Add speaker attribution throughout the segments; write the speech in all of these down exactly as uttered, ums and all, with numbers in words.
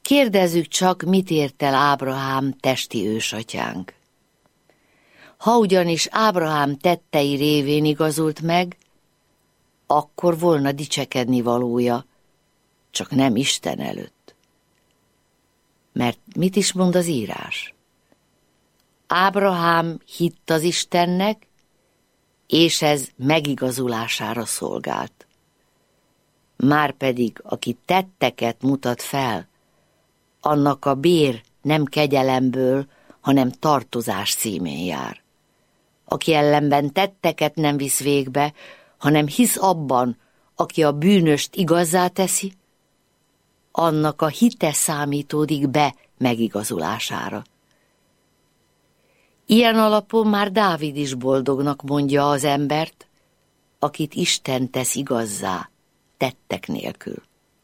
Speaker 1: Kérdezzük csak, mit ért el Ábrahám testi ősatyánk. Ha ugyanis Ábrahám tettei révén igazult meg, akkor volna dicsekedni valója, csak nem Isten előtt. Mert mit is mond az írás? Ábrahám hitt az Istennek, és ez megigazulására szolgált. Márpedig, aki tetteket mutat fel, annak a bér nem kegyelemből, hanem tartozás címén jár. Aki ellenben tetteket nem visz végbe, hanem hisz abban, aki a bűnöst igazzá teszi, annak a hite számítódik be megigazulására. Ilyen alapon már Dávid is boldognak mondja az embert, akit Isten tesz igazzá, tettek nélkül.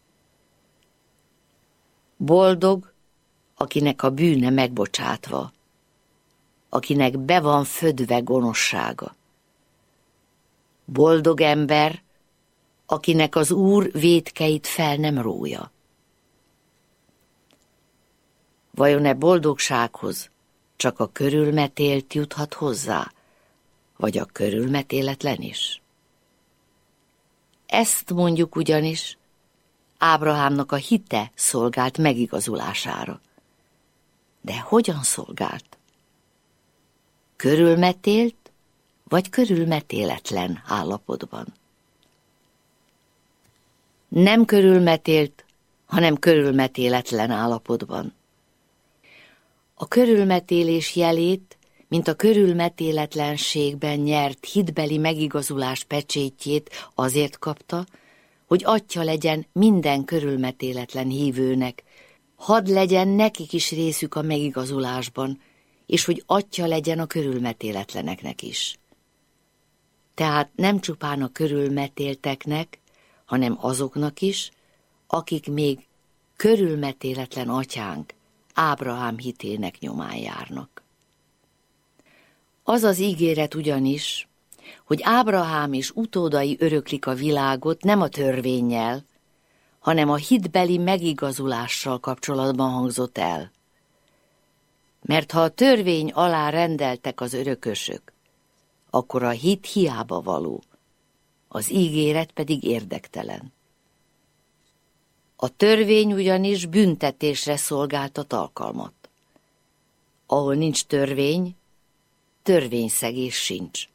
Speaker 1: Boldog, akinek a bűne megbocsátva, akinek be van födve gonoszsága. Boldog ember, akinek az Úr vétkeit fel nem rója. Vajon-e boldogsághoz csak a körülmetélt juthat hozzá, vagy a körülmetéletlen is? Ezt mondjuk ugyanis, Ábrahámnak a hite szolgált megigazulására. De hogyan szolgált? Körülmetélt, vagy körülmetéletlen állapotban? Nem körülmetélt, hanem körülmetéletlen állapotban. A körülmetélés jelét, mint a körülmetéletlenségben nyert hitbeli megigazulás pecsétjét azért kapta, hogy atya legyen minden körülmetéletlen hívőnek, hadd legyen nekik is részük a megigazulásban, és hogy atya legyen a körülmetéletleneknek is. Tehát nem csupán a körülmetélteknek, hanem azoknak is, akik még körülmetéletlen atyánk, Ábrahám hitének nyomán járnak. Az az ígéret ugyanis, hogy Ábrahám és utódai öröklik a világot nem a törvénnyel, hanem a hitbeli megigazulással kapcsolatban hangzott el. Mert ha a törvény alá rendeltek az örökösök, akkor a hit hiába való, az ígéret pedig érdektelen. A törvény ugyanis büntetésre szolgáltat alkalmat. Ahol nincs törvény, törvényszegés sincs.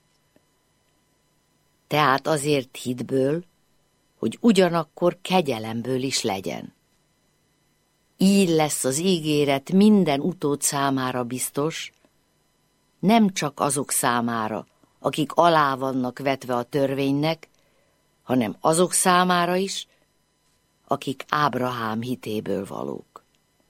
Speaker 1: Tehát azért hitből, hogy ugyanakkor kegyelemből is legyen. Így lesz az ígéret minden utód számára biztos, nem csak azok számára, akik alá vannak vetve a törvénynek, hanem azok számára is, akik Ábrahám hitéből valók.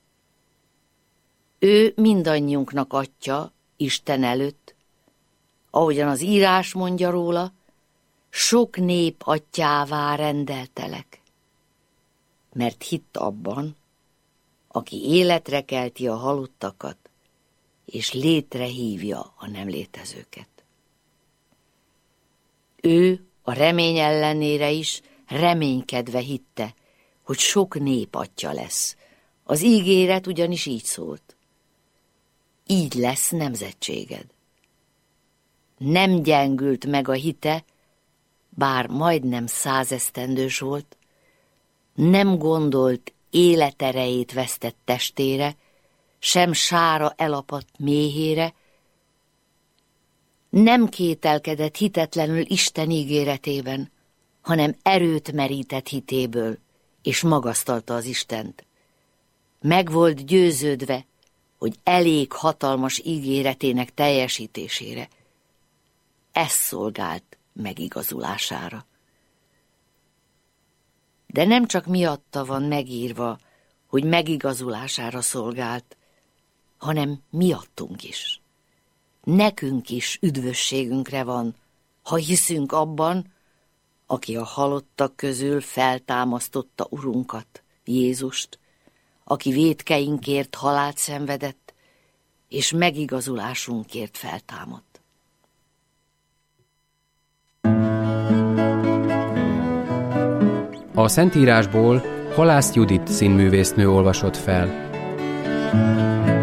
Speaker 1: Ő mindannyiunknak atya Isten előtt, ahogyan az írás mondja róla, sok nép atyává rendeltelek, mert hitt abban, aki életre kelti a halottakat, és létre hívja a nem létezőket. Ő a remény ellenére is reménykedve hitte, hogy sok nép atya lesz. Az ígéret ugyanis így szólt. Így lesz nemzetséged. Nem gyengült meg a hite, bár majdnem százesztendős volt, nem gondolt életerejét vesztett testére, sem sára elapadt méhére, nem kételkedett hitetlenül Isten ígéretében, hanem erőt merített hitéből, és magasztalta az Istent. Meg volt győződve, hogy elég hatalmas ígéretének teljesítésére. Ez szolgált megigazulására. De nem csak miatta van megírva, hogy megigazulására szolgált, hanem miattunk is. Nekünk is üdvösségünkre van, ha hiszünk abban, aki a halottak közül feltámasztotta Urunkat, Jézust, aki vétkeinkért halált szenvedett, és megigazulásunkért feltámadt.
Speaker 2: A Szentírásból Halász Judit színművésznő olvasott fel.